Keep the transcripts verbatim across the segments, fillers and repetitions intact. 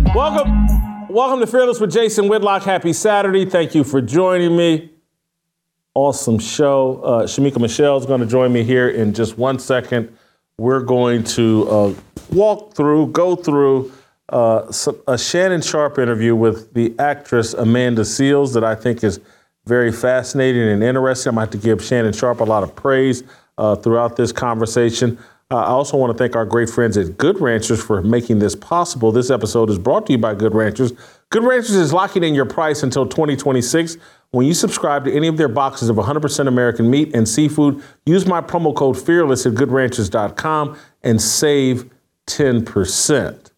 Welcome, welcome to Fearless with Jason Whitlock. Happy Saturday. Thank you for joining me. Awesome show. Uh, Shamika Michelle is going to join me here in just one second. We're going to uh, walk through, go through uh, a Shannon Sharpe interview with the actress Amanda Seales that I think is very fascinating and interesting. I'm going to have to give Shannon Sharpe a lot of praise uh, throughout this conversation. Uh, I also want to thank our great friends at Good Ranchers for making this possible. This episode is brought to you by Good Ranchers. Good Ranchers is locking in your price until twenty twenty-six. When you subscribe to any of their boxes of one hundred percent American meat and seafood, use my promo code FEARLESS at good ranchers dot com and save ten percent.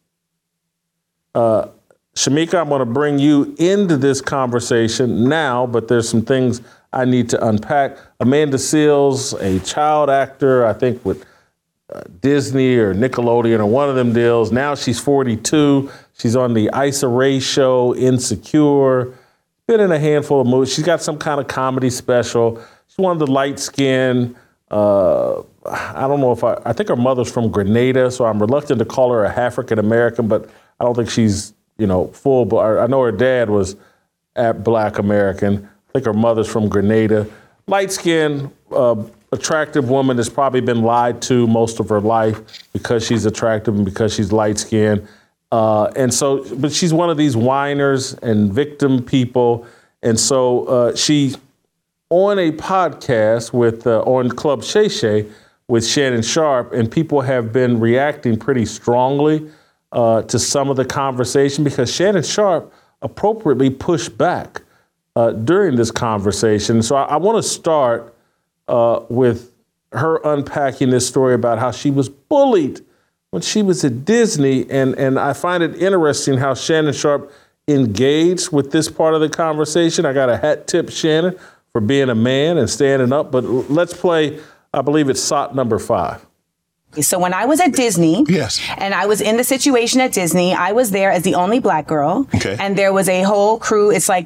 Uh, Shamika, I'm going to bring you into this conversation now, but there's some things I need to unpack. Amanda Seales, a child actor, I think with Uh, Disney or Nickelodeon or one of them deals. Now she's forty-two. She's on the Issa Rae show, Insecure. Been in a handful of movies. She's got some kind of comedy special. She's one of the light skin. Uh, I don't know if I, I think her mother's from Grenada, so I'm reluctant to call her a African American, but I don't think she's, you know, full. But I know her dad was at Black American. I think her mother's from Grenada. Light skin, uh, attractive woman that's probably been lied to most of her life because she's attractive and because she's light-skinned. Uh, and so, but she's one of these whiners and victim people. And so uh, she, on a podcast with, uh, on Club Shay Shay with Shannon Sharpe, and people have been reacting pretty strongly uh, to some of the conversation because Shannon Sharpe appropriately pushed back uh, during this conversation. So I, I want to start Uh, with her unpacking this story about how she was bullied when she was at Disney. And, and I find it interesting how Shannon Sharpe engaged with this part of the conversation. I got a hat tip Shannon for being a man and standing up. But let's play, I believe it's S O T number five. So when I was at Disney, yes, and I was in the situation at Disney, I was there as the only Black girl. Okay. And there was a whole crew. It's like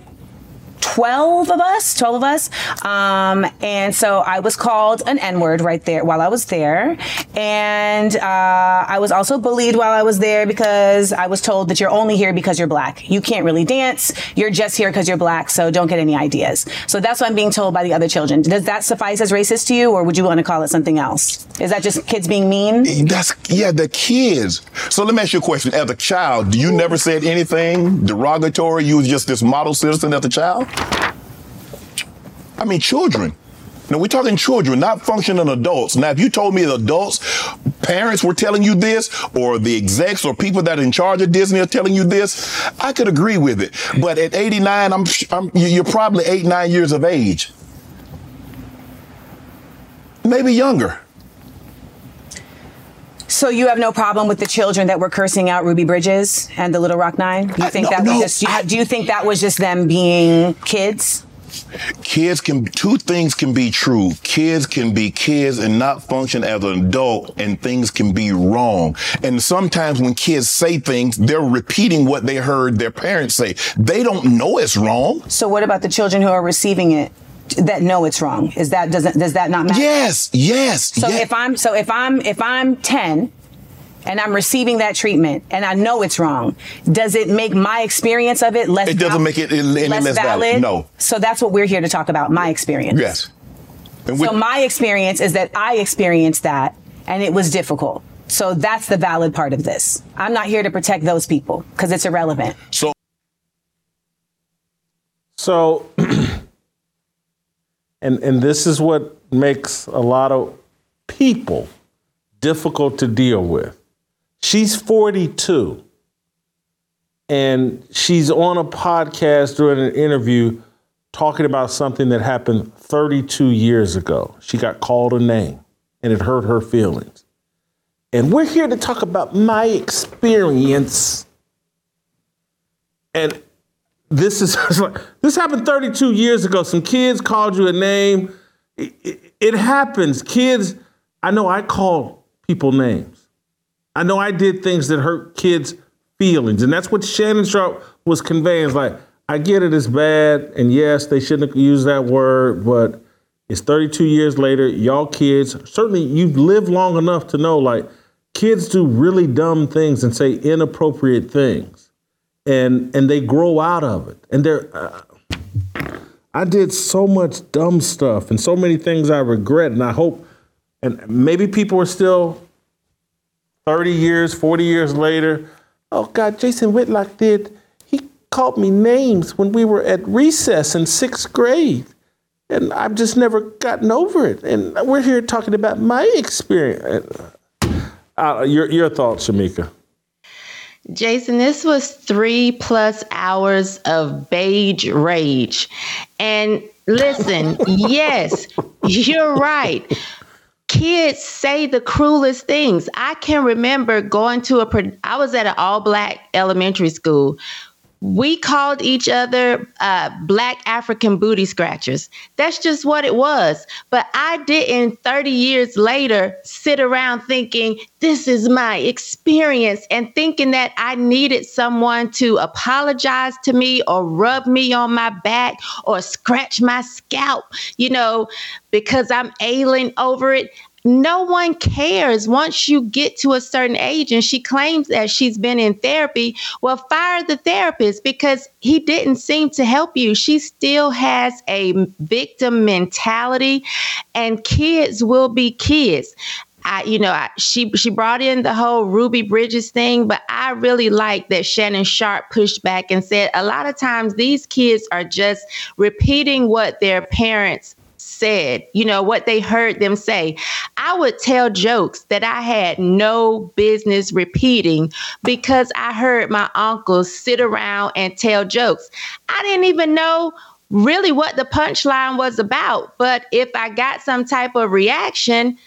twelve of us, twelve of us. Um, and so I was called an N-word right there while I was there. And uh, I was also bullied while I was there because I was told that you're only here because you're Black. You can't really dance. You're just here because you're Black, so don't get any ideas. So that's what I'm being told by the other children. Does that suffice as racist to you, or would you want to call it something else? Is that just kids being mean? That's, yeah, the kids. So let me ask you a question. As a child, you never said anything derogatory? You was just this model citizen as a child? I mean, children. Now, we're talking children, not functioning adults. Now, if you told me the adults, parents were telling you this, or the execs or people that are in charge of Disney are telling you this, I could agree with it. But at eighty-nine, I'm, I'm you're probably eight, nine years of age. Maybe younger. So you have no problem with the children that were cursing out Ruby Bridges and the Little Rock Nine? You think I, no, that was no, just? You, I, do you think that was just them being kids? Kids can, two things can be true. Kids can be kids and not function as an adult, and things can be wrong. And sometimes when kids say things, they're repeating what they heard their parents say. They don't know it's wrong. So what about the children who are receiving it that know it's wrong? Is that, doesn't, does that not matter? Yes, yes. So yes. if I'm, so if I'm, if I'm ten and I'm receiving that treatment and I know it's wrong, does it make my experience of it less It doesn't val- make it any less, less valid? valid. No. So that's what we're here to talk about, my experience. Yes. And so my experience is that I experienced that and it was difficult. So that's the valid part of this. I'm not here to protect those people because it's irrelevant. So, so and and this is what makes a lot of people difficult to deal with. She's forty-two, and she's on a podcast doing an interview talking about something that happened thirty-two years ago. She got called a name, and it hurt her feelings. And we're here to talk about my experience. And this is this happened thirty-two years ago. Some kids called you a name. It, it, it happens. Kids, I know I called people names. I know I did things that hurt kids' feelings. And that's what Shannon Sharpe was conveying. It's like, I get it, it's bad. And yes, they shouldn't have used that word, but it's thirty-two years later. Y'all kids, certainly you've lived long enough to know, like, kids do really dumb things and say inappropriate things. and and they grow out of it. And they're, uh, I did so much dumb stuff and so many things I regret, and I hope, and maybe people are still thirty years, forty years later, oh God, Jason Whitlock did, he called me names when we were at recess in sixth grade. And I've just never gotten over it. And we're here talking about my experience. Uh, your, your thoughts, Shamika. Jason, this was three plus hours of beige rage. And listen, yes, you're right. Kids say the cruelest things. I can remember going to a, I was at an all black elementary school. We called each other uh, Black African booty scratchers. That's just what it was. But I didn't thirty years later sit around thinking this is my experience and thinking that I needed someone to apologize to me or rub me on my back or scratch my scalp, you know, because I'm ailing over it. No one cares once you get to a certain age. And she claims that she's been in therapy. Well, fire the therapist because he didn't seem to help you. She still has a victim mentality, and kids will be kids. I, you know, I, she she brought in the whole Ruby Bridges thing, but I really like that Shannon Sharpe pushed back and said a lot of times these kids are just repeating what their parents said, you know, what they heard them say. I would tell jokes that I had no business repeating because I heard my uncles sit around and tell jokes. I didn't even know really what the punchline was about. But if I got some type of reaction,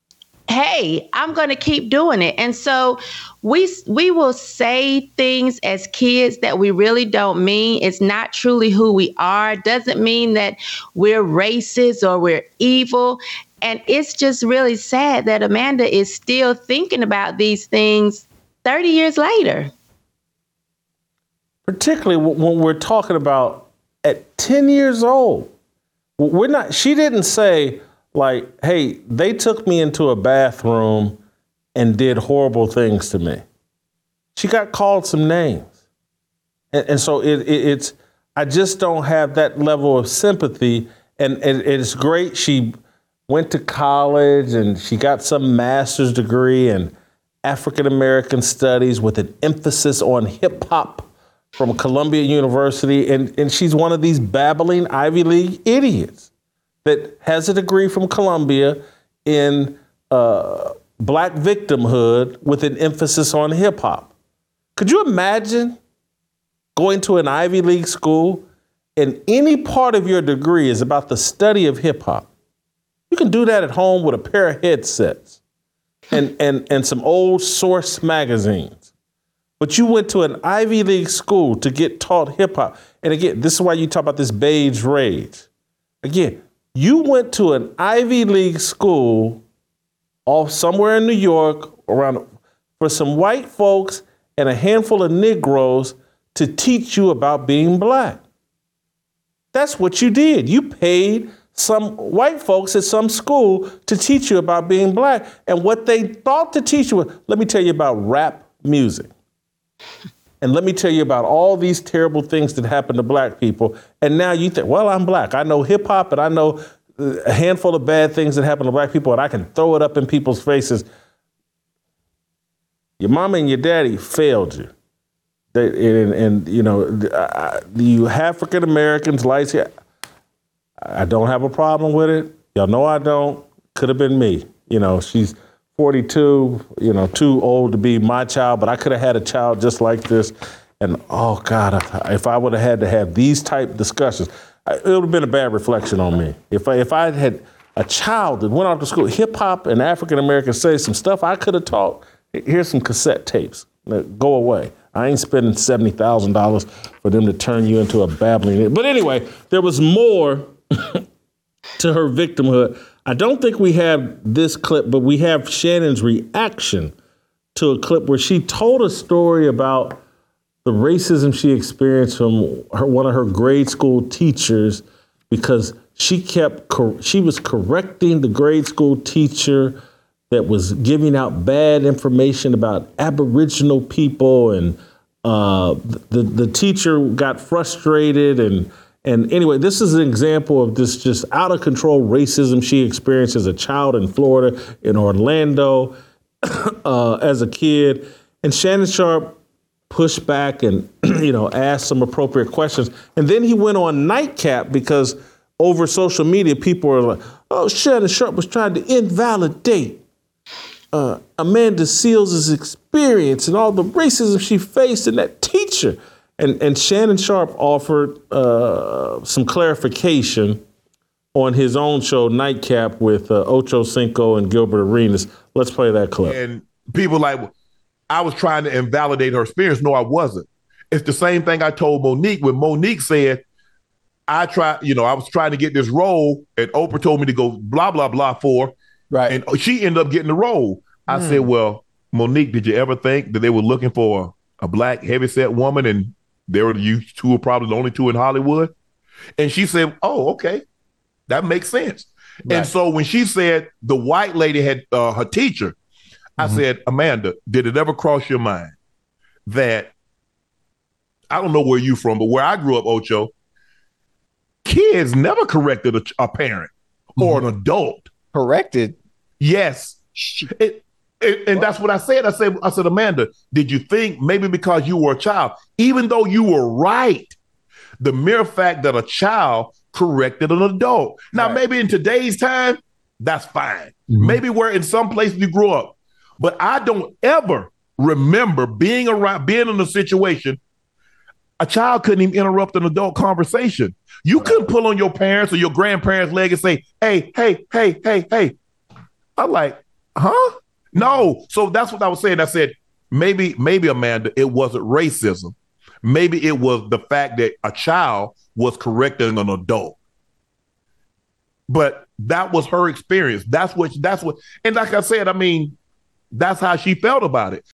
hey, I'm going to keep doing it. And so we we will say things as kids that we really don't mean. It's not truly who we are. Doesn't mean that we're racist or we're evil. And it's just really sad that Amanda is still thinking about these things thirty years later. Particularly when we're talking about at ten years old. We're not, she didn't say, like, hey, they took me into a bathroom and did horrible things to me. She got called some names. And, and so it, it, it's, I just don't have that level of sympathy. And, and it's great. She went to college and she got some master's degree in African-American studies with an emphasis on hip hop from Columbia University. And, and she's one of these babbling Ivy League idiots that has a degree from Columbia in uh, black victimhood with an emphasis on hip hop. Could you imagine going to an Ivy League school and any part of your degree is about the study of hip hop? You can do that at home with a pair of headsets and, and, and some old Source magazines. But you went to an Ivy League school to get taught hip hop. And again, this is why you talk about this beige rage. Again, you went to an Ivy League school off somewhere in New York around for some white folks and a handful of Negroes to teach you about being black. That's what you did. You paid some white folks at some school to teach you about being black. And what they thought to teach you was, let me tell you about rap music. And let me tell you about all these terrible things that happen to black people. And now you think, well, I'm black. I know hip hop and I know a handful of bad things that happen to black people and I can throw it up in people's faces. Your mama and your daddy failed you. They, and, and, you know, uh, you African Americans, lights here, I don't have a problem with it. Y'all know I don't. Could have been me. You know, she's forty-two, you know, too old to be my child, but I could have had a child just like this. And, oh, God, if I would have had to have these type discussions, it would have been a bad reflection on me. If I, if I had a child that went off to school, hip hop and African-American say some stuff I could have taught, here's some cassette tapes. Go away. I ain't spending seventy thousand dollars for them to turn you into a babbling. But anyway, there was more to her victimhood. I don't think we have this clip, but we have Shannon's reaction to a clip where she told a story about the racism she experienced from her, one of her grade school teachers, because she kept, cor- she was correcting the grade school teacher that was giving out bad information about Aboriginal people and Uh, the the teacher got frustrated, and and anyway, this is an example of this just out of control racism she experienced as a child in Florida, in Orlando, uh, as a kid. And Shannon Sharpe pushed back and you know asked some appropriate questions, and then he went on Nightcap because over social media people were like, "Oh, Shannon Sharpe was trying to invalidate Uh, Amanda Seales' experience and all the racism she faced in that teacher." And, and Shannon Sharpe offered uh, some clarification on his own show, Nightcap, with uh, Ocho Cinco and Gilbert Arenas. Let's play that clip. And people like, I was trying to invalidate her experience. No, I wasn't. It's the same thing I told Monique when Monique said, I tried, you know, I was trying to get this role and Oprah told me to go blah, blah, blah for. Right. And she ended up getting the role. I mm. said, well, Monique, did you ever think that they were looking for a black heavyset woman and they were you two were probably the only two in Hollywood? And she said, oh, okay, that makes sense. Right. And so when she said the white lady had uh, her teacher, mm-hmm. I said, Amanda, did it ever cross your mind that, I don't know where you from, but where I grew up, Ocho, kids never corrected a, a parent mm-hmm. or an adult. Corrected? Yes. It, it, and that's what I said. I said, I said, Amanda, did you think maybe because you were a child, even though you were right, the mere fact that a child corrected an adult. Now, right. maybe in today's time, that's fine. Mm-hmm. Maybe where in some places you grew up. But I don't ever remember being around, being in a situation, a child couldn't even interrupt an adult conversation. You right. couldn't pull on your parents or your grandparents' leg and say, hey, hey, hey, hey, hey. I'm like, huh? No. So that's what I was saying. I said, maybe, maybe, Amanda, it wasn't racism. Maybe it was the fact that a child was correcting an adult. But that was her experience. That's what, that's what, and like I said, I mean, that's how she felt about it.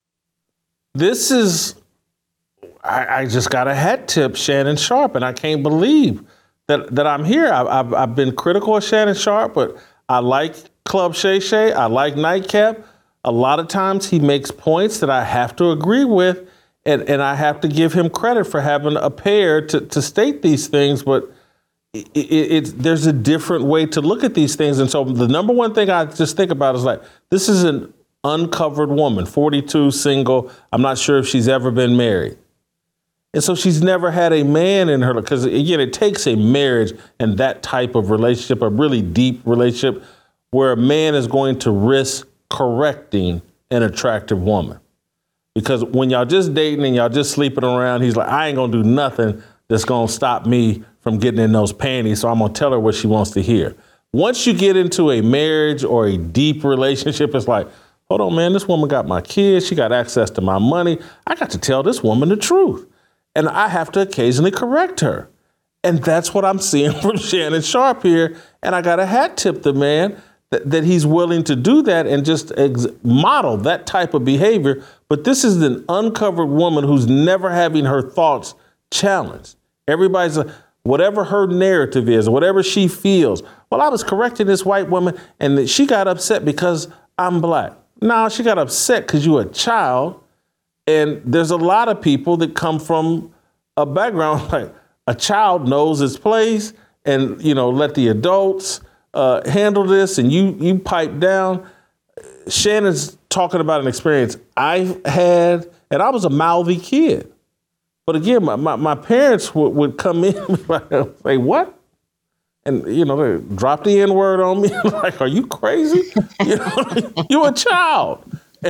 This is, I, I just got a hat tip Shannon Sharpe, and I can't believe that, that I'm here. I, I've, I've been critical of Shannon Sharpe, but I like Club Shay Shay. I like Nightcap. A lot of times he makes points that I have to agree with, and, and I have to give him credit for having a pair to, to state these things, but it, it, it's, there's a different way to look at these things. And so the number one thing I just think about is like, this is an uncovered woman, forty-two, single. I'm not sure if she's ever been married. And so she's never had a man in her, because again, it takes a marriage and that type of relationship, a really deep relationship, where a man is going to risk correcting an attractive woman. Because when y'all just dating and y'all just sleeping around, he's like, I ain't gonna do nothing that's gonna stop me from getting in those panties, so I'm gonna tell her what she wants to hear. Once you get into a marriage or a deep relationship, it's like, hold on, man, this woman got my kids, she got access to my money. I got to tell this woman the truth. And I have to occasionally correct her. And that's what I'm seeing from Shannon Sharpe here. And I got to hat tip the man that, that he's willing to do that and just ex- model that type of behavior. But this is an uncovered woman who's never having her thoughts challenged. Everybody's, a, whatever her narrative is, whatever she feels. Well, I was correcting this white woman and she got upset because I'm black. No, she got upset because you're a child. And there's a lot of people that come from a background like a child knows its place and, you know, let the adults uh, handle this and you you pipe down. Shannon's talking about an experience I've had, and I was a mouthy kid. But again, my, my, my parents would, would come in and say, what? And, you know, they drop the N-word on me. Like, are you crazy? You know, you're a child.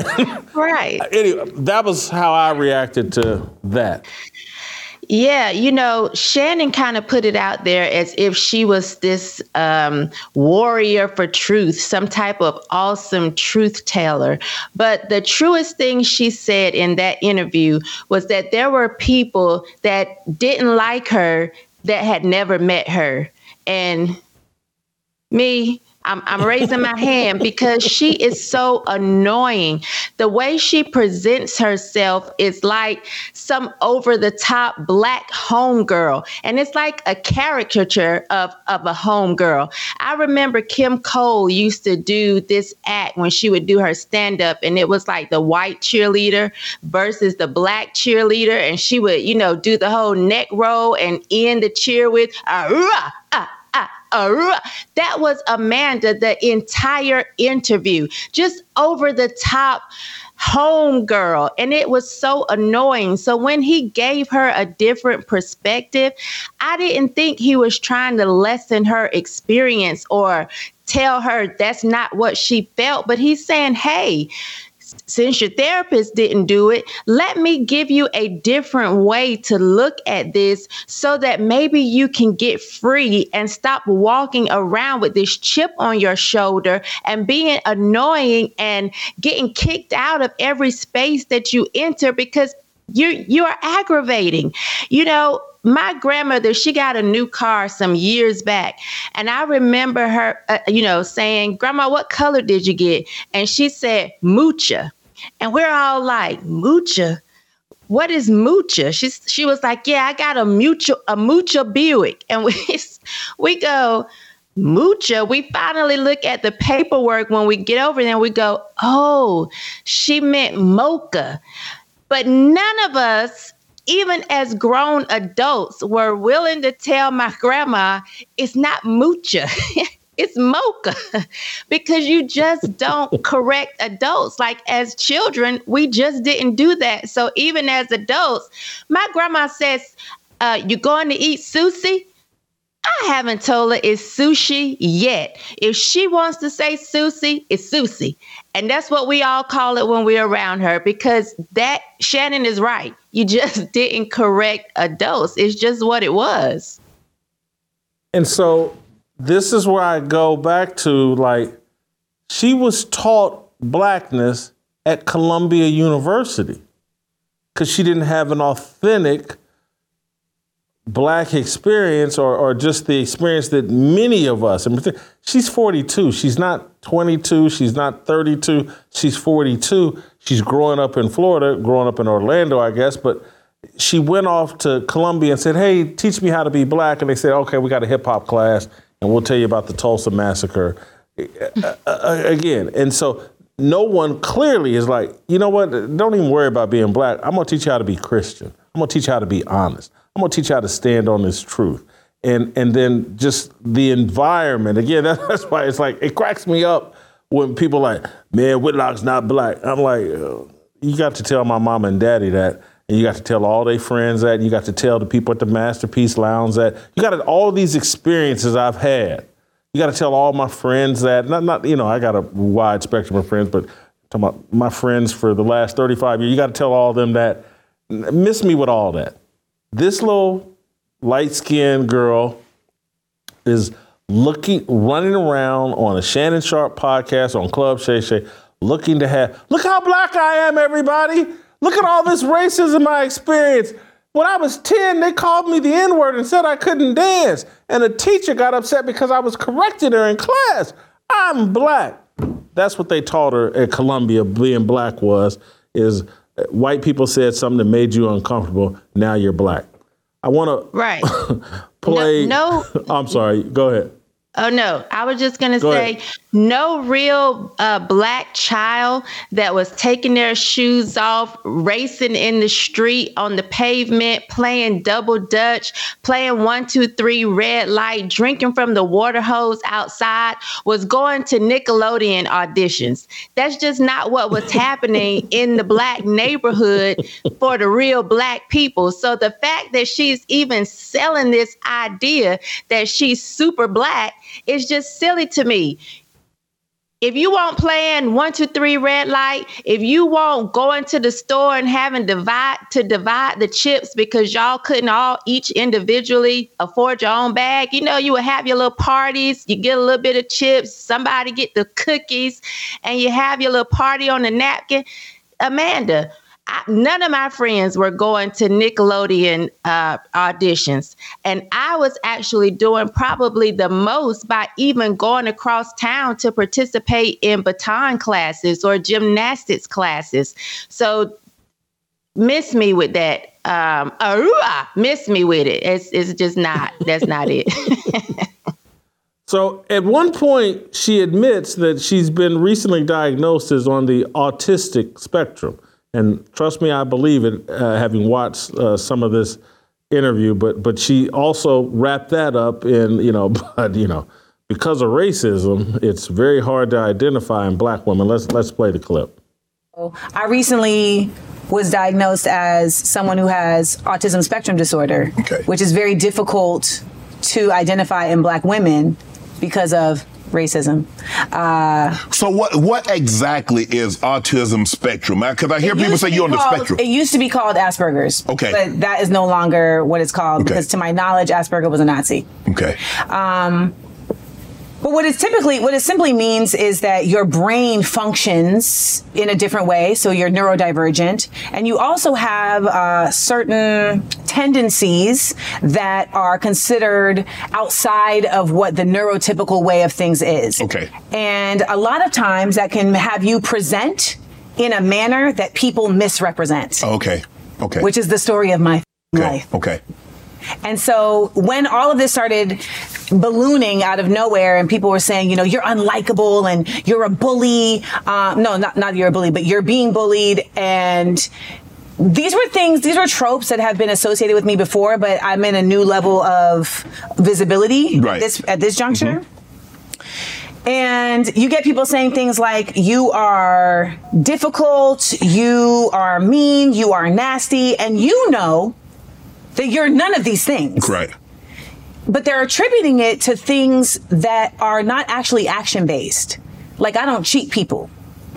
Right. Anyway, that was how I reacted to that. Yeah, you know, Shannon kind of put it out there as if she was this um, warrior for truth, some type of awesome truth teller. But the truest thing she said in that interview was that there were people that didn't like her that had never met her. And me, I'm, I'm raising my hand because she is so annoying. The way she presents herself is like some over-the-top black homegirl. And it's like a caricature of, of a homegirl. I remember Kim Cole used to do this act when she would do her stand-up, and it was like the white cheerleader versus the black cheerleader. And she would, you know, do the whole neck roll and end the cheer with, ah, ah, ah. Uh, that was Amanda the entire interview, just over the top homegirl. And it was so annoying. So when he gave her a different perspective, I didn't think he was trying to lessen her experience or tell her that's not what she felt. But he's saying, hey, since your therapist didn't do it, let me give you a different way to look at this so that maybe you can get free and stop walking around with this chip on your shoulder and being annoying and getting kicked out of every space that you enter because you you are aggravating. You know, my grandmother, she got a new car some years back. And I remember her, uh, you know, saying, Grandma, what color did you get? And she said, Mucha. And we're all like, Mucha? What is Mucha? She, she was like, yeah, I got a Mucha, a Mucha Buick. And we, we go, Mucha? We finally look at the paperwork when we get over there and we go, oh, she meant mocha. But none of us, even as grown adults, were willing to tell my grandma it's not Mucha, it's mocha, because you just don't correct adults. Like as children, we just didn't do that. So even as adults, my grandma says, uh, you going to eat sushi? I haven't told her it's sushi yet. If she wants to say sushi, it's sushi. And that's what we all call it when we're around her, because that Shannon is right. You just didn't correct adults. It's just what it was. And so this is where I go back to, like, she was taught blackness at Columbia University because she didn't have an authentic black experience or, or just the experience that many of us, and she's forty-two. She's not twenty-two. She's not thirty-two. She's forty-two. She's growing up in Florida, growing up in Orlando, I guess. But she went off to Columbia and said, hey, teach me how to be black. And they said, OK, we got a hip hop class and we'll tell you about the Tulsa massacre uh, again. And so no one clearly is like, you know what? Don't even worry about being black. I'm going to teach you how to be Christian. I'm going to teach you how to be honest. I'm going to teach you how to stand on this truth. And and then just the environment. Again, that's why it's like, it cracks me up when people are like, man, Whitlock's not black. I'm like, uh, you got to tell my mama and daddy that. And you got to tell all their friends that. And you got to tell the people at the Masterpiece Lounge that. You got to, all these experiences I've had. You got to tell all my friends that. Not, not, you know, I got a wide spectrum of friends, but talking about my friends for the last thirty-five years, you got to tell all of them that. Miss me with all that. This little light-skinned girl is looking, running around on a Shannon Sharpe podcast on Club Shay Shay, looking to have, look how black I am, everybody. Look at all this racism I experienced. When I was ten, they called me the N-word and said I couldn't dance. And a teacher got upset because I was correcting her in class. I'm black. That's what they taught her at Columbia, being black was, is white people said something that made you uncomfortable. Now you're black. I want to right. play. No, no. I'm sorry. Go ahead. Oh, no. I was just going to Go say, ahead. No real uh, black child that was taking their shoes off, racing in the street on the pavement, playing double dutch, playing one, two, three red light, drinking from the water hose outside, was going to Nickelodeon auditions. That's just not what was happening in the black neighborhood for the real black people. So the fact that she's even selling this idea that she's super black is just silly to me. If you want playing one, two, three red light, if you want going to the store and having divide to divide the chips because y'all couldn't all each individually afford your own bag, you know, you would have your little parties, you get a little bit of chips, somebody get the cookies, and you have your little party on the napkin. Amanda, I, none of my friends were going to Nickelodeon uh, auditions. And I was actually doing probably the most by even going across town to participate in baton classes or gymnastics classes. So miss me with that. Um, arua, miss me with it. It's, it's just not, that's not it. So at one point, she admits that she's been recently diagnosed as on the autistic spectrum. And trust me, I believe it, uh, having watched uh, some of this interview. But but she also wrapped that up in, you know, but, you know, because of racism, it's very hard to identify in black women. Let's let's play the clip. I recently was diagnosed as someone who has autism spectrum disorder, okay. which is very difficult to identify in black women because of racism. Uh, so what what exactly is autism spectrum? Because I hear people say you're on the called, spectrum. It used to be called Asperger's. Okay. But that is no longer what it's called okay. because to my knowledge, Asperger was a Nazi. Okay. Um, But what it typically, what it simply means is that your brain functions in a different way. So you're neurodivergent, and you also have uh, certain tendencies that are considered outside of what the neurotypical way of things is. Okay. And a lot of times that can have you present in a manner that people misrepresent. Okay. Okay. Which is the story of my okay. life. Okay. And so when all of this started ballooning out of nowhere and people were saying, you know, you're unlikable and you're a bully. Uh, no, not, not you're a bully, but you're being bullied. And these were things, these were tropes that have been associated with me before, but I'm in a new level of visibility right. at this, at this juncture. Mm-hmm. And you get people saying things like, you are difficult, you are mean, you are nasty, and you know that you're none of these things. Right. But they're attributing it to things that are not actually action-based. Like, I don't cheat people.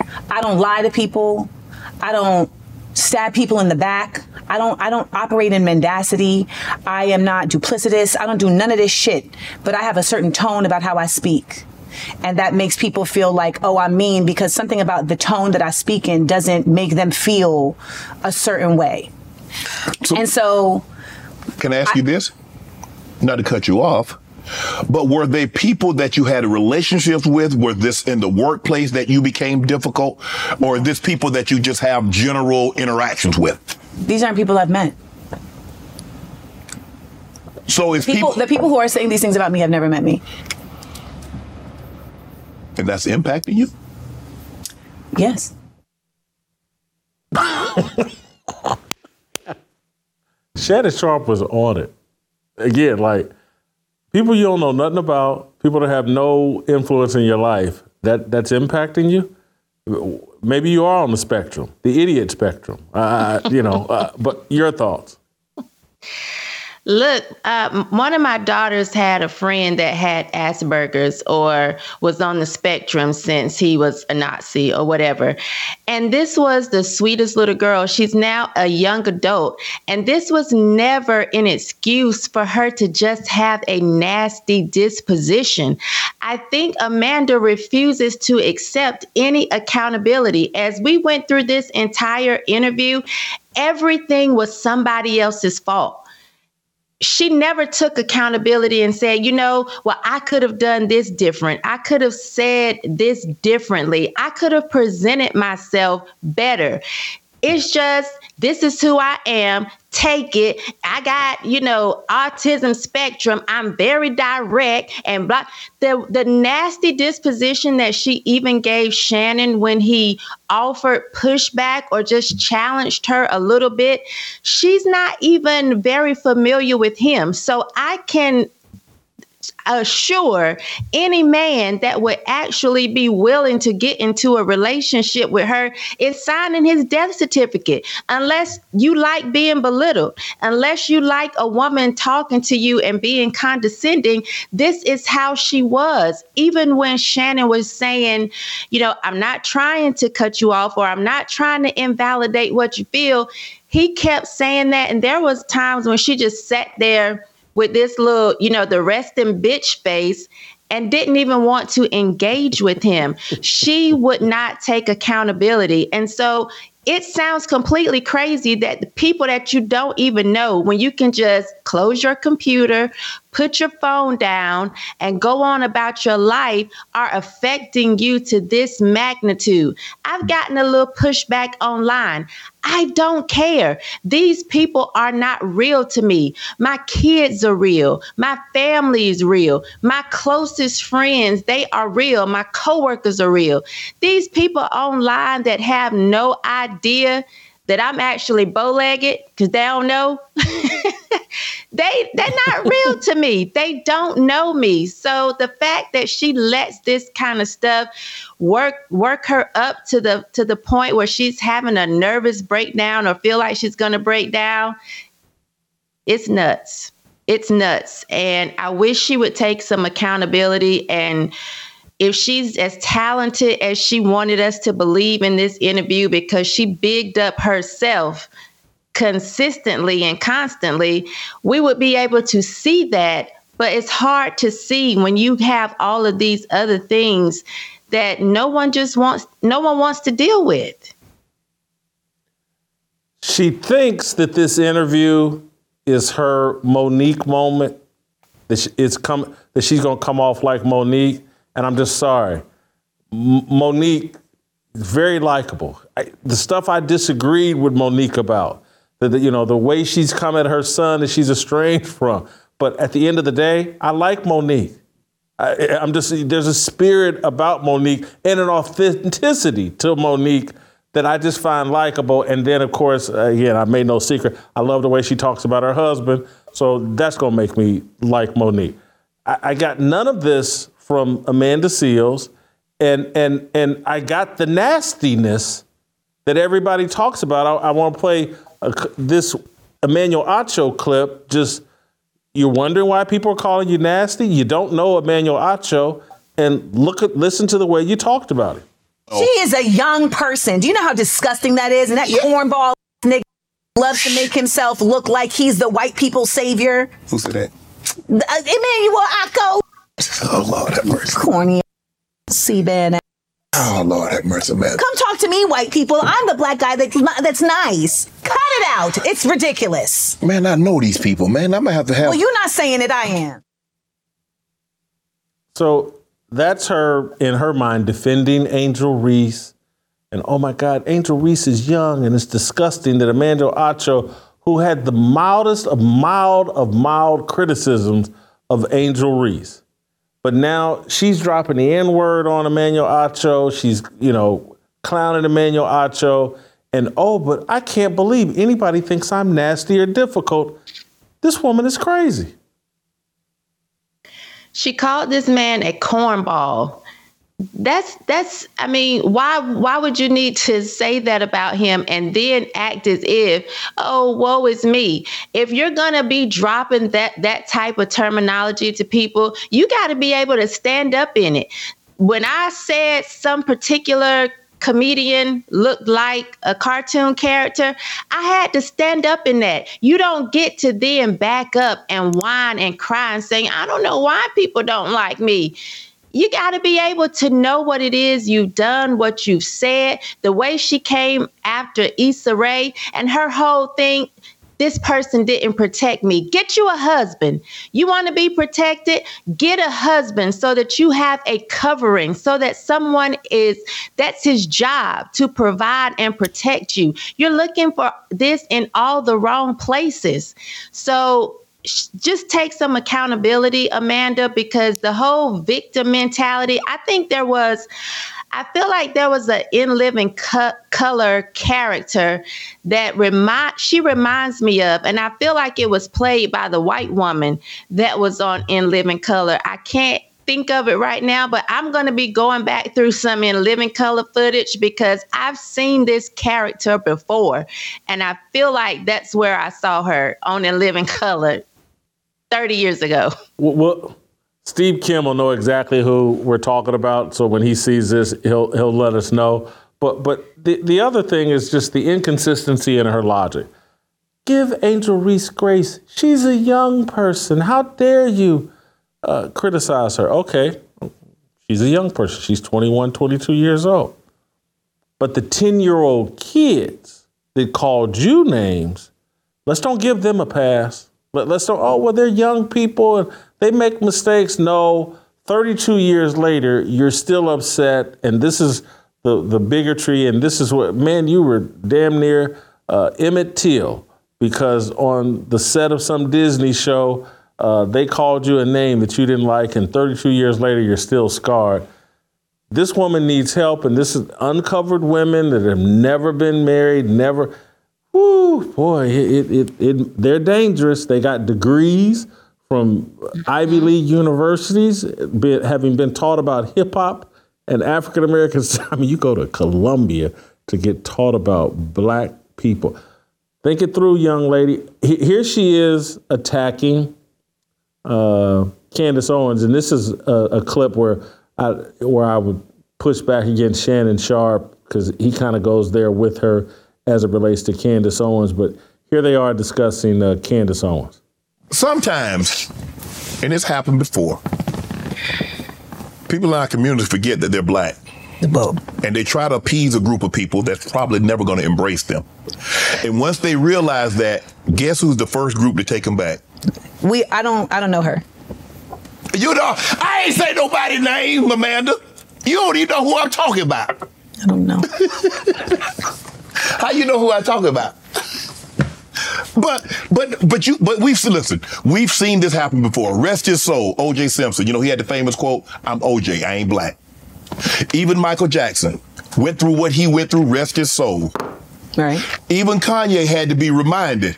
I don't lie to people. I don't stab people in the back. I don't I don't operate in mendacity. I am not duplicitous. I don't do none of this shit. But I have a certain tone about how I speak. And that makes people feel like, oh, I'm mean because something about the tone that I speak in doesn't make them feel a certain way. So, and so... Can I ask I, you this? Not to cut you off, but were they people that you had relationships with? Were this in the workplace that you became difficult? Or is this people that you just have general interactions with? These aren't people I've met. So it's people, people... The people who are saying these things about me have never met me. And that's impacting you? Yes. Shannon Sharpe was on it. Again, like, people you don't know nothing about, people that have no influence in your life, that, that's impacting you. Maybe you are on the spectrum, the idiot spectrum, uh, you know, uh, but your thoughts. Look, uh, one of my daughters had a friend that had Asperger's or was on the spectrum since he was a Nazi or whatever. And this was the sweetest little girl. She's now a young adult. And this was never an excuse for her to just have a nasty disposition. I think Amanda refuses to accept any accountability. As we went through this entire interview, everything was somebody else's fault. She never took accountability and said, you know, well, I could have done this different. I could have said this differently. I could have presented myself better. It's just, this is who I am. Take it. I got, you know, autism spectrum. I'm very direct and blah. The, the nasty disposition that she even gave Shannon when he offered pushback or just challenged her a little bit, she's not even very familiar with him. So I can assure any man that would actually be willing to get into a relationship with her is signing his death certificate. Unless you like being belittled, unless you like a woman talking to you and being condescending, this is how she was. Even when Shannon was saying, you know, I'm not trying to cut you off or I'm not trying to invalidate what you feel, he kept saying that. And there was times when she just sat there with this little, you know, the resting bitch face and didn't even want to engage with him. She would not take accountability. And so It sounds completely crazy that the people that you don't even know, when you can just close your computer, put your phone down, and go on about your life, are affecting you to this magnitude. I've gotten a little pushback online. I don't care. These people are not real to me. My kids are real. My family is real. My closest friends, they are real. My coworkers are real. These people online that have no idea that I'm actually bow-legged because they don't know, they, they're not real to me. They don't know me. So the fact that she lets this kind of stuff work work her up to the to the point where she's having a nervous breakdown or feel like she's going to break down, it's nuts. It's nuts. And I wish she would take some accountability. And if she's as talented as she wanted us to believe in this interview, because she bigged up herself consistently and constantly, we would be able to see that. But it's hard to see when you have all of these other things that no one just wants, no one wants to deal with. She thinks that this interview is her Monique moment, that she, it's come, that she's going to come off like Monique. And I'm just sorry. M- Monique is very likable. I, the stuff I disagreed with Monique about, the, the, you know, the way she's come at her son that she's estranged from. But at the end of the day, I like Monique. I, I'm just, there's a spirit about Monique and an authenticity to Monique that I just find likable. And then, of course, uh, again, I made no secret, I love the way she talks about her husband. So that's going to make me like Monique. I, I got none of this from Amanda Seales, and and and I got the nastiness that everybody talks about. I, I want to play a, this Emmanuel Acho clip. Just, you're wondering why people are calling you nasty? You don't know Emmanuel Acho, and look at listen to the way you talked about it. She is a young person. Do you know how disgusting that is? And that cornball nigga loves to make himself look like he's the white people's savior. Who said that? Uh, Emmanuel Acho. Oh, Lord have mercy. Corny C-band. Oh, Lord have mercy, man. Come talk to me, white people. I'm the black guy that's, that's nice. Cut it out. It's ridiculous. Man, I know these people, man. I'm going to have to have... Well, you're not saying it, I am. So that's her, in her mind, defending Angel Reese. And oh my God, Angel Reese is young, and it's disgusting that Emmanuel Acho, who had the mildest of mild of mild criticisms of Angel Reese. But now she's dropping the N-word on Emmanuel Acho. She's, you know, clowning Emmanuel Acho. And, oh, but I can't believe anybody thinks I'm nasty or difficult. This woman is crazy. She called this man a cornball. That's, that's, I mean, why, why would you need to say that about him and then act as if, oh, woe is me? If you're going to be dropping that, that type of terminology to people, you got to be able to stand up in it. When I said some particular comedian looked like a cartoon character, I had to stand up in that. You don't get to then back up and whine and cry and say, I don't know why people don't like me. You got to be able to know what it is you've done, what you've said, the way she came after Issa Rae and her whole thing. This person didn't protect me. Get you a husband. You want to be protected? Get a husband so that you have a covering, so that someone is, that's his job to provide and protect you. You're looking for this in all the wrong places. So just take some accountability, Amanda, because the whole victim mentality, I think there was, I feel like there was an In Living Co- Color character that remind, she reminds me of, and I feel like it was played by the white woman that was on In Living Color. I can't think of it right now, but I'm going to be going back through some In Living Color footage because I've seen this character before, and I feel like that's where I saw her on In Living Color thirty years ago. Well, well, Steve Kim will know exactly who we're talking about. So when he sees this, he'll he'll let us know. But but the, the other thing is just the inconsistency in her logic. Give Angel Reese grace. She's a young person. How dare you uh, criticize her? Okay, she's a young person. She's twenty-one, twenty-two years old. But the ten-year-old kids that called you names, let's don't give them a pass. Let, let's don't, oh, well, they're young people and they make mistakes. No, thirty-two years later, you're still upset. And this is the, the bigotry. And this is what, man, you were damn near uh, Emmett Till, because on the set of some Disney show, uh, they called you a name that you didn't like. And thirty-two years later, you're still scarred. This woman needs help. And this is uncovered women that have never been married, never. Whoo, boy, it, it, it, they're dangerous. They got degrees from Ivy League universities, be, having been taught about hip hop and African Americans. I mean, you go to Columbia to get taught about black people. Think it through, young lady. Here she is attacking uh, Candace Owens, and this is a, a clip where I where I would push back against Shannon Sharpe, because he kind of goes there with her as it relates to Candace Owens. But here they are discussing uh, Candace Owens. Sometimes, and it's happened before, people in our community forget that they're black. The bulb. And they try to appease a group of people that's probably never going to embrace them. And once they realize that, guess who's the first group to take them back? We, I don't, I don't know her. You know, I ain't say nobody's name, Amanda. You don't even know who I'm talking about. I don't know. How you know who I'm talking about? But but but you but we've listen, we've seen this happen before. Rest his soul, O J Simpson. You know, he had the famous quote, "I'm O J, I ain't black." Even Michael Jackson went through what he went through, rest his soul. Right. Even Kanye had to be reminded.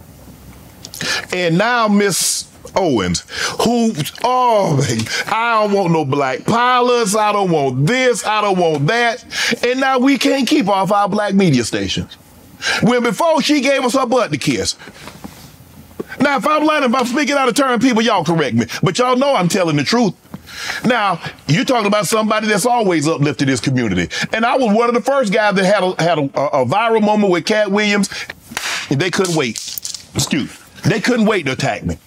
And now Miss Owens, who, oh, I don't want no black pilots, I don't want this, I don't want that. And now we can't keep off our black media stations. When before she gave us her butt to kiss. Now, if I'm lying, if I'm speaking out of turn, people, y'all correct me. But y'all know I'm telling the truth. Now, you're talking about somebody that's always uplifted this community. And I was one of the first guys that had a, had a, a viral moment with Cat Williams. They couldn't wait. Excuse me. They couldn't wait to attack me.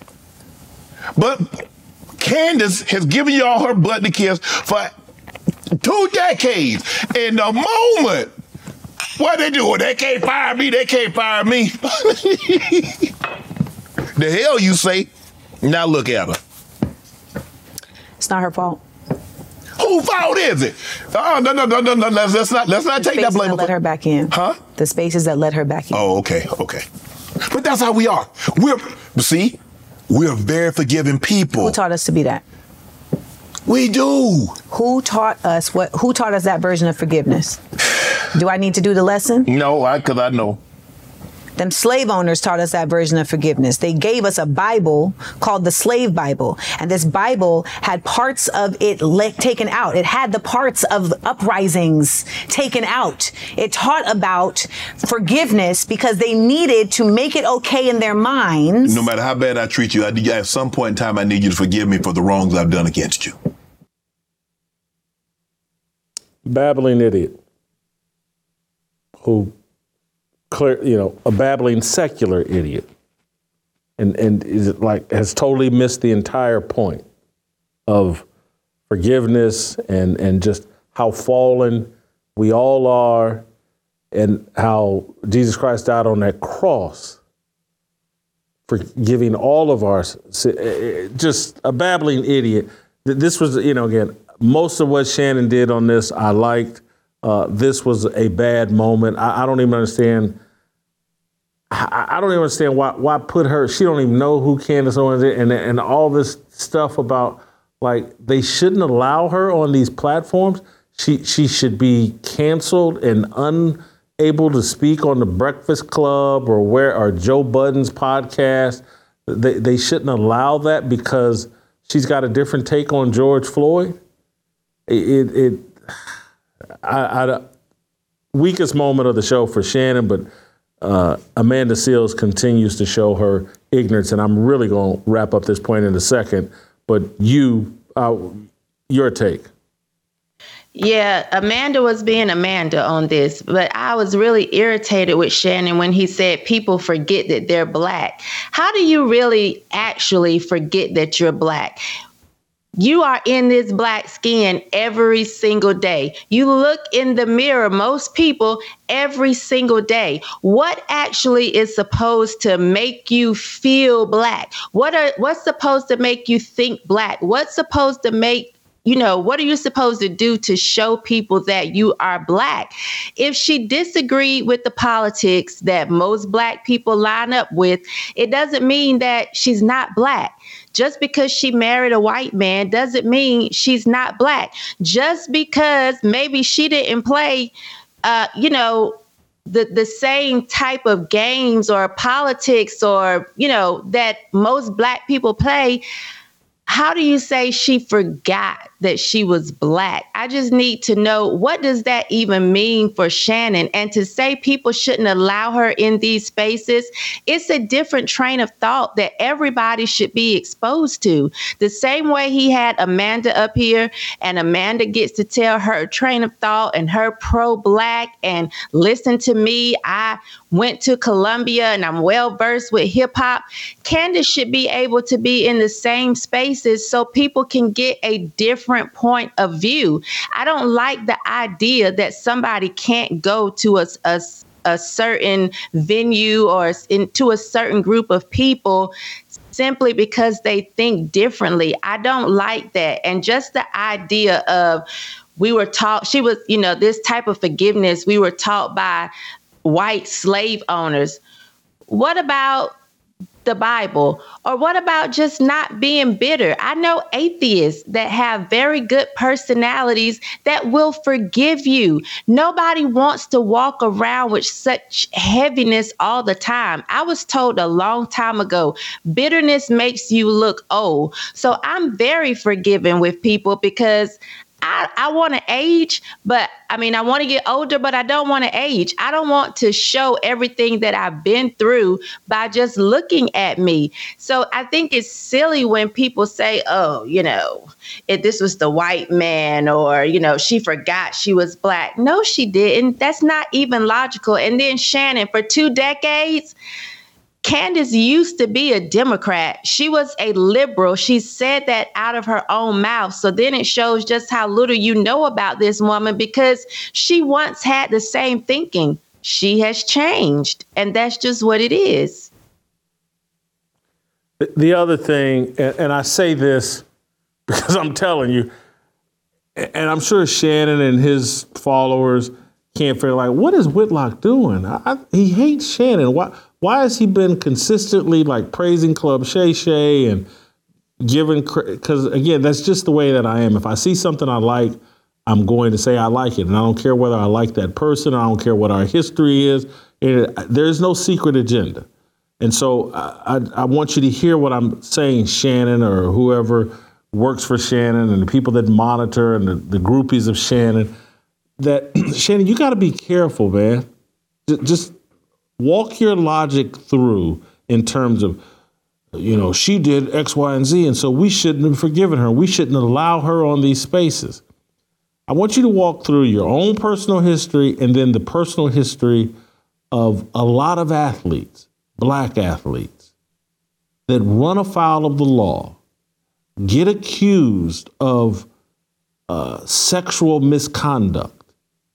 But Candace has given y'all her butt to kiss for two decades. And the moment, what they doing? They can't fire me. They can't fire me. The hell you say? Now look at her. It's not her fault. Whose fault is it? Oh, no, no, no, no, no. Let's, let's not let's not The take that spaces blame. that let her back in. Huh? The spaces that let her back in. Oh, okay, okay. But that's how we are. We're see, we're very forgiving people. Who taught us to be that? We do. Who taught us what? Who taught us that version of forgiveness? Do I need to do the lesson? No, I because I know. Them slave owners taught us that version of forgiveness. They gave us a Bible called the Slave Bible. And this Bible had parts of it le- taken out. It had the parts of uprisings taken out. It taught about forgiveness because they needed to make it okay in their minds. No matter how bad I treat you, I, at some point in time, I need you to forgive me for the wrongs I've done against you. Babbling idiot who, clear, you know, a babbling secular idiot, and and is it like has totally missed the entire point of forgiveness and and just how fallen we all are, and how Jesus Christ died on that cross, forgiving all of our, just a babbling idiot. This was, you know, again, most of what Shannon did on this, I liked. Uh, this was a bad moment. I, I don't even understand. I, I don't even understand why why put her. She don't even know who Candace Owens is, and and all this stuff about like they shouldn't allow her on these platforms. She she should be canceled and unable to speak on the Breakfast Club or where or Joe Budden's podcast. They they shouldn't allow that because she's got a different take on George Floyd. It, it, it I, I, weakest moment of the show for Shannon, but uh, Amanda Seales continues to show her ignorance, and I'm really going to wrap up this point in a second. But you, uh, your take. Yeah, Amanda was being Amanda on this, but I was really irritated with Shannon when he said people forget that they're black. How do you really actually forget that you're black? You are in this black skin every single day. You look in the mirror, most people, every single day. What actually is supposed to make you feel black? What are what's supposed to make you think black? What's supposed to make You know, what are you supposed to do to show people that you are black? If she disagreed with the politics that most black people line up with, it doesn't mean that she's not black. Just because she married a white man doesn't mean she's not black. Just because maybe she didn't play, uh, you know, the, the same type of games or politics or, you know, that most black people play. How do you say she forgot that she was black? I just need to know, what does that even mean for Shannon? And to say people shouldn't allow her in these spaces, it's a different train of thought that everybody should be exposed to. The same way he had Amanda up here, and Amanda gets to tell her train of thought and her pro-black, and listen to me, I went to Columbia and I'm well versed with hip hop. Candace should be able to be in the same spaces so people can get a different point of view. I don't like the idea that somebody can't go to a, a, a certain venue or into a certain group of people simply because they think differently. I don't like that. And just the idea of, we were taught, she was, you know, this type of forgiveness, we were taught by white slave owners. What about the Bible? Or what about just not being bitter? I know atheists that have very good personalities that will forgive you. Nobody wants to walk around with such heaviness all the time. I was told a long time ago, bitterness makes you look old. So I'm very forgiving with people because I, I want to age, but I mean, I want to get older, but I don't want to age. I don't want to show everything that I've been through by just looking at me. So I think it's silly when people say, oh, you know, if this was the white man, or, you know, she forgot she was black. No, she didn't. That's not even logical. And then Shannon, for two decades, Candace used to be a Democrat. She was a liberal. She said that out of her own mouth. So then it shows just how little you know about this woman, because she once had the same thinking. She has changed, and that's just what it is. The other thing, and I say this because I'm telling you, and I'm sure Shannon and his followers can't figure, like, what is Whitlock doing? I, I, he hates Shannon. Why? Why has he been consistently like praising Club Shay Shay and giving, because again, that's just the way that I am. If I see something I like, I'm going to say I like it. And I don't care whether I like that person. I don't care what our history is. It, there's no secret agenda. And so I, I, I want you to hear what I'm saying, Shannon, or whoever works for Shannon, and the people that monitor, and the, the groupies of Shannon, that Shannon, you got to be careful, man. Just walk your logic through in terms of, you know, she did X, Y, and Z, and so we shouldn't have forgiven her. We shouldn't allow her on these spaces. I want you to walk through your own personal history and then the personal history of a lot of athletes, black athletes, that run afoul of the law, get accused of uh, sexual misconduct.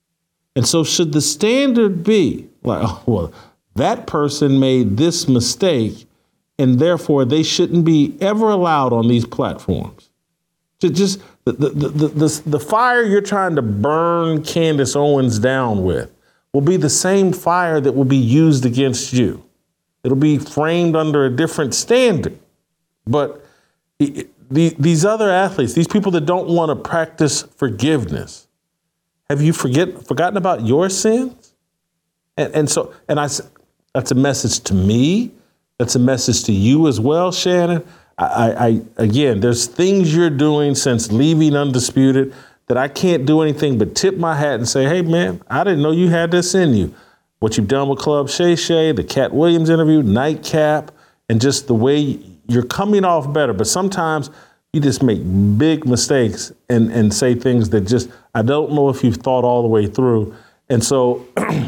And so should the standard be like, oh, well, that person made this mistake, and therefore they shouldn't be ever allowed on these platforms? Just, just the, the, the, the, the fire you're trying to burn Candace Owens down with will be the same fire that will be used against you. It'll be framed under a different standard. But it, the, these other athletes, these people that don't want to practice forgiveness, have you forget forgotten about your sins? And, and so, and I, that's a message to me. That's a message to you as well, Shannon. I, I, again, there's things you're doing since leaving Undisputed that I can't do anything but tip my hat and say, hey, man, I didn't know you had this in you. What you've done with Club Shay Shay, the Cat Williams interview, Nightcap, and just the way you're coming off better. But sometimes you just make big mistakes and, and say things that just, I don't know if you've thought all the way through. And so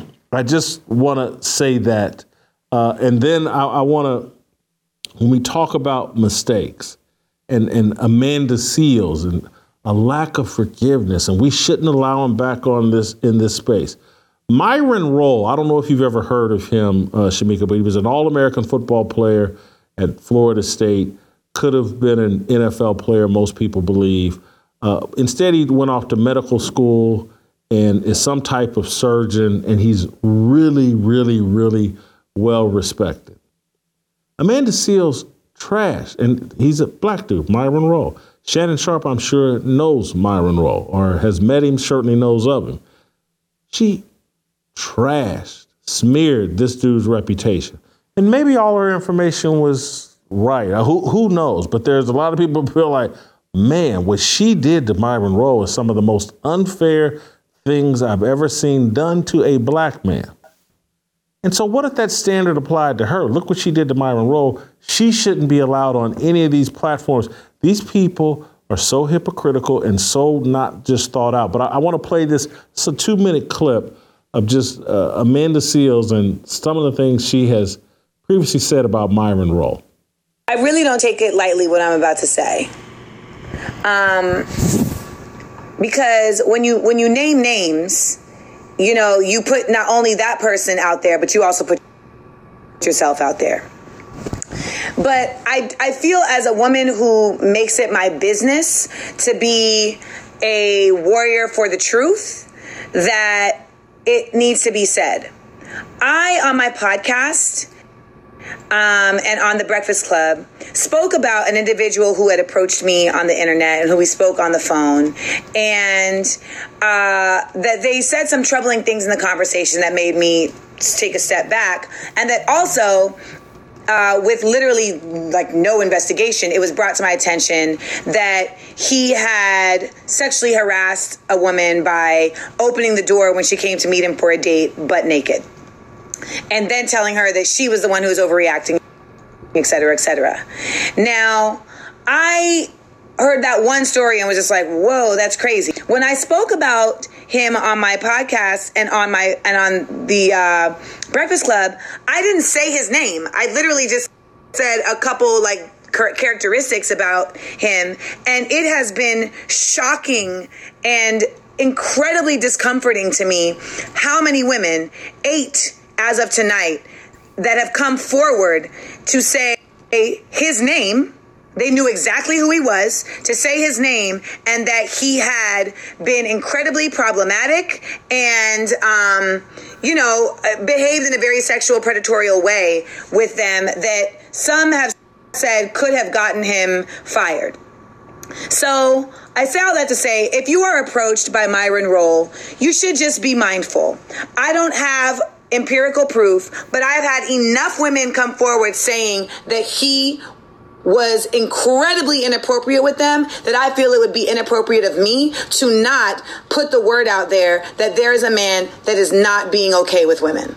I just want to say that. Uh, and then I, I want to, when we talk about mistakes, and, and Amanda Seales and a lack of forgiveness, and we shouldn't allow him back on this in this space. Myron Rolle, I don't know if you've ever heard of him, uh, Shamika, but he was an All-American football player at Florida State, could have been an N F L player, most people believe. Uh, instead, he went off to medical school and is some type of surgeon, and he's really, really, really well respected. Amanda Seales, trash, and he's a black dude, Myron Rolle. Shannon Sharpe, I'm sure, knows Myron Rolle or has met him, certainly knows of him. She trashed, smeared this dude's reputation. And maybe all her information was right. Who, who knows? But there's a lot of people who feel like, man, what she did to Myron Rolle is some of the most unfair things I've ever seen done to a black man. And so what if that standard applied to her? Look what she did to Myron Rolle. She shouldn't be allowed on any of these platforms. These people are so hypocritical and so not just thought out. But I, I want to play this. It's a two-minute clip of just uh, Amanda Seales and some of the things she has previously said about Myron Rolle. I really don't take it lightly what I'm about to say. Um, because when you when you name names, you know, you put not only that person out there, but you also put yourself out there. But I, I feel as a woman who makes it my business to be a warrior for the truth, that it needs to be said. I, on my podcast um, and on The Breakfast Club, spoke about an individual who had approached me on the internet and who we spoke on the phone, and uh, that they said some troubling things in the conversation that made me take a step back, and that also Uh, with literally like no investigation, it was brought to my attention that he had sexually harassed a woman by opening the door when she came to meet him for a date, butt naked, and then telling her that she was the one who was overreacting, et cetera, et cetera. Now, I heard that one story and was just like, whoa, that's crazy. When I spoke about him on my podcast and on my and on the uh, Breakfast Club, I didn't say his name. I literally just said a couple like characteristics about him, and it has been shocking and incredibly discomforting to me how many women, eight as of tonight, that have come forward to say his name. They knew exactly who he was, to say his name, and that he had been incredibly problematic and, um, you know, behaved in a very sexual, predatory way with them that some have said could have gotten him fired. So I say all that to say, if you are approached by Myron Rolle, you should just be mindful. I don't have empirical proof, but I've had enough women come forward saying that he was incredibly inappropriate with them, that I feel it would be inappropriate of me to not put the word out there that there is a man that is not being okay with women.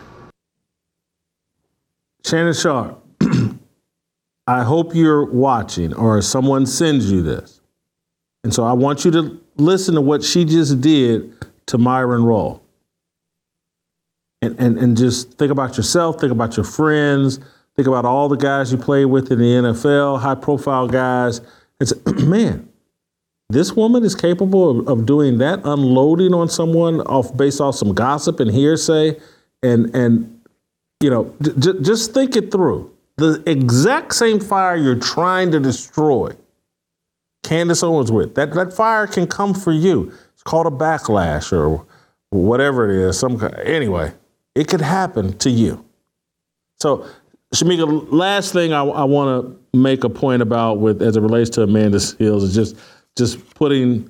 Shannon Sharpe, I hope you're watching or someone sends you this. And so I want you to listen to what she just did to Myron Rolle. And, and, and just think about yourself, think about your friends, think about all the guys you play with in the N F L, high-profile guys. It's, man, this woman is capable of, of doing that, unloading on someone off based off some gossip and hearsay, and and you know, j- just think it through. The exact same fire you're trying to destroy Candace Owens with, that that fire can come for you. It's called a backlash or whatever it is. Some anyway, it could happen to you. So, Shamika, last thing I, I want to make a point about with as it relates to Amanda Seales is just just putting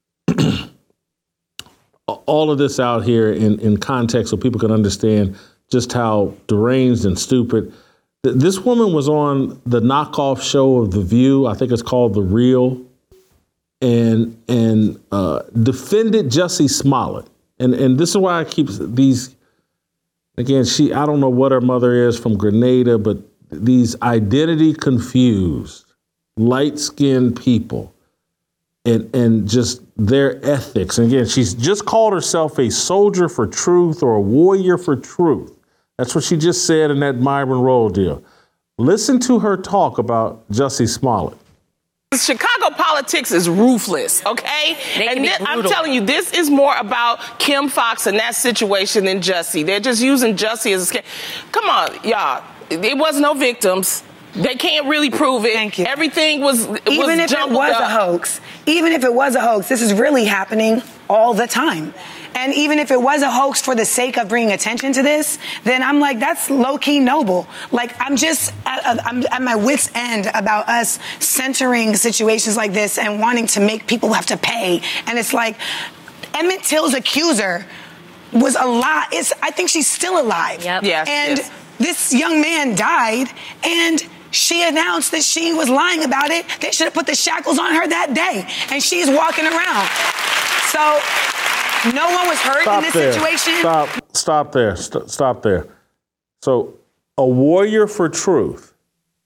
all of this out here in, in context so people can understand just how deranged and stupid. This woman was on the knockoff show of The View. I think it's called The Real, and and uh, defended Jussie Smollett. And and this is why I keep these. Again, she, I don't know what her mother is from Grenada, but these identity confused, light-skinned people and, and just their ethics. And again, she's just called herself a soldier for truth or a warrior for truth. That's what she just said in that Myron Rolle deal. Listen to her talk about Jussie Smollett. Chicago politics is ruthless, okay? They can And be thi- I'm brutal. telling you, this is more about Kim Fox and that situation than Jussie. They're just using Jussie as a scare. Come on, y'all. It was no victims. They can't really prove it. Thank you. Everything was it Even was if it jumbled was up. a hoax, even if it was a hoax, this is really happening all the time. And even if it was a hoax for the sake of bringing attention to this, then I'm like, that's low-key noble. Like, I'm just, at, I'm at my wit's end about us centering situations like this and wanting to make people have to pay. And it's like, Emmett Till's accuser was alive. It's, I think she's still alive. Yep. Yes, And yes. this young man died, and she announced that she was lying about it. They should have put the shackles on her that day, and she's walking around. So no one was hurt Stop in this there. situation. Stop. Stop there. St- stop there. So, a warrior for truth.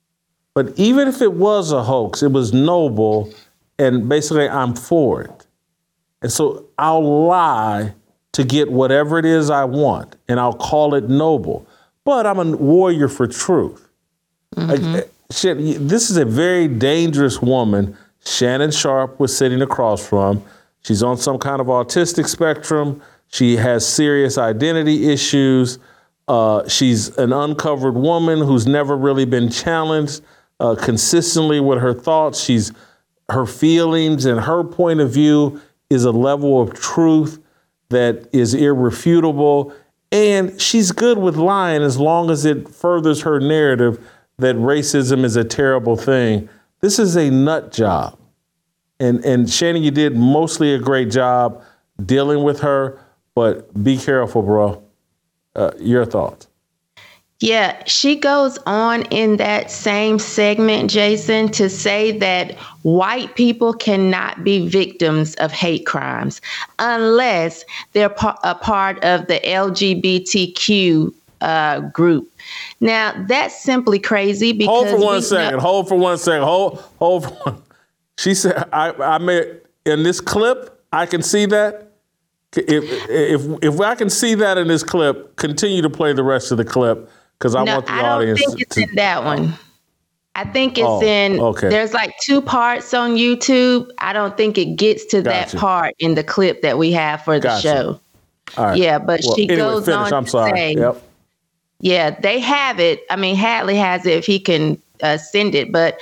But even if it was a hoax, it was noble, and basically I'm for it. And so I'll lie to get whatever it is I want, and I'll call it noble. But I'm a warrior for truth. Like, shit, this is a very dangerous woman Shannon Sharpe was sitting across from. She's on some kind of autistic spectrum. She has serious identity issues. Uh, she's an uncovered woman who's never really been challenged uh, consistently with her thoughts. She's her feelings and her point of view is a level of truth that is irrefutable. And she's good with lying as long as it furthers her narrative that racism is a terrible thing. This is a nut job. And and Shannon, you did mostly a great job dealing with her, but be careful, bro. Uh, your thoughts? Yeah, she goes on in that same segment, Jason, to say that white people cannot be victims of hate crimes unless they're pa- a part of the L G B T Q uh, group. Now, that's simply crazy because Hold for one we second. know- Hold for one second. Hold, hold for one. She said, I, I made, in this clip, I can see that. If, if, if I can see that in this clip, continue to play the rest of the clip because I no, want the I don't audience think it's to. in that one. I think it's Oh, in, okay. there's like two parts on YouTube. I don't think it gets to Gotcha. that part in the clip that we have for the Gotcha. show. All right. Yeah, but Well, she anyway, goes finish. on I'm to sorry. say, Yep. yeah, they have it. I mean, Hadley has it if he can uh, send it, but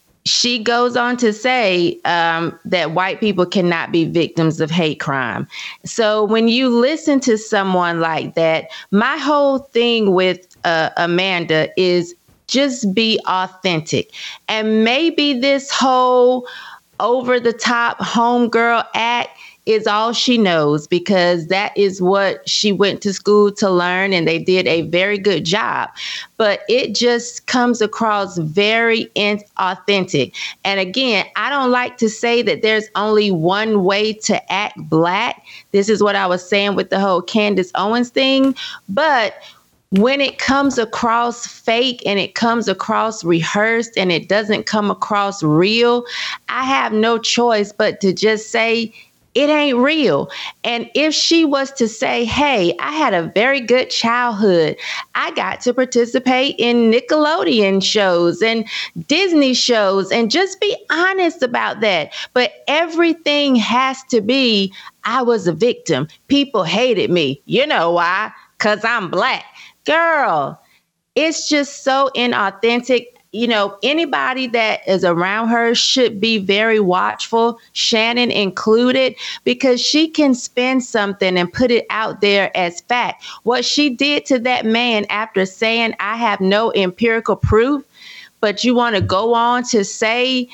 she goes on to say um, that white people cannot be victims of hate crime. So when you listen to someone like that, my whole thing with uh, Amanda is just be authentic. And maybe this whole over the top homegirl act is all she knows because that is what she went to school to learn and they did a very good job. But it just comes across very inauthentic. And again, I don't like to say that there's only one way to act black. This is what I was saying with the whole Candace Owens thing. But when it comes across fake and it comes across rehearsed and it doesn't come across real, I have no choice but to just say, it ain't real. And if she was to say, hey, I had a very good childhood. I got to participate in Nickelodeon shows and Disney shows and just be honest about that. But everything has to be, I was a victim. People hated me. You know why? Because I'm black. Girl, it's just so inauthentic. You know, anybody that is around her should be very watchful, Shannon included, because she can spin something and put it out there as fact. What she did to that man after saying, I have no empirical proof, but you want to go on to say,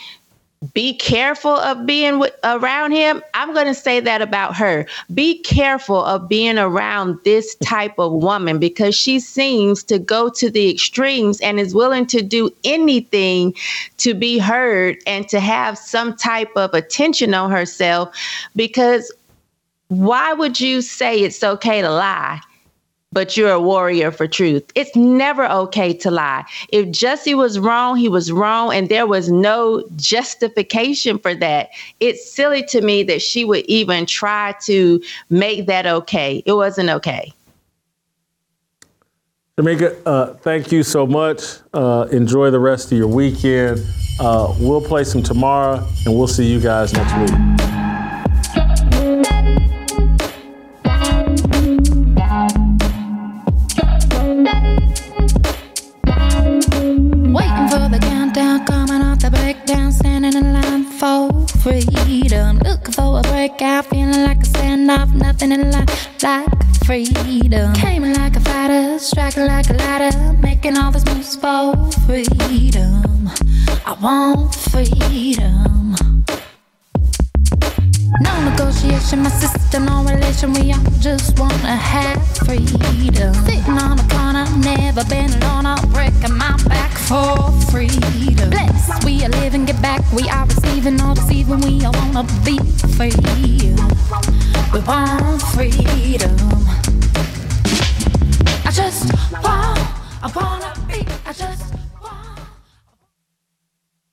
be careful of being w- around him. I'm going to say that about her. Be careful of being around this type of woman because she seems to go to the extremes and is willing to do anything to be heard and to have some type of attention on herself. Because why would you say it's okay to lie, but you're a warrior for truth? It's never okay to lie. If Jussie was wrong, he was wrong, and there was no justification for that. It's silly to me that she would even try to make that okay. It wasn't okay. Shamika, uh, thank you so much. Uh, enjoy the rest of your weekend. Uh, we'll play some tomorrow, and we'll see you guys next week. Waiting for the countdown, coming off the breakdown, standing in line for freedom. Looking for a breakout, feeling like a standoff, nothing in life like freedom. Came in like a fighter, striking like a ladder, making all these moves for freedom. I want freedom. No negotiation, my sister, no relation. We all just wanna have freedom. Sitting on the corner, never been alone. I'm breaking my back for freedom. Blessed, we are living, get back. We are receiving, all deceiving. We all wanna be free. We want freedom.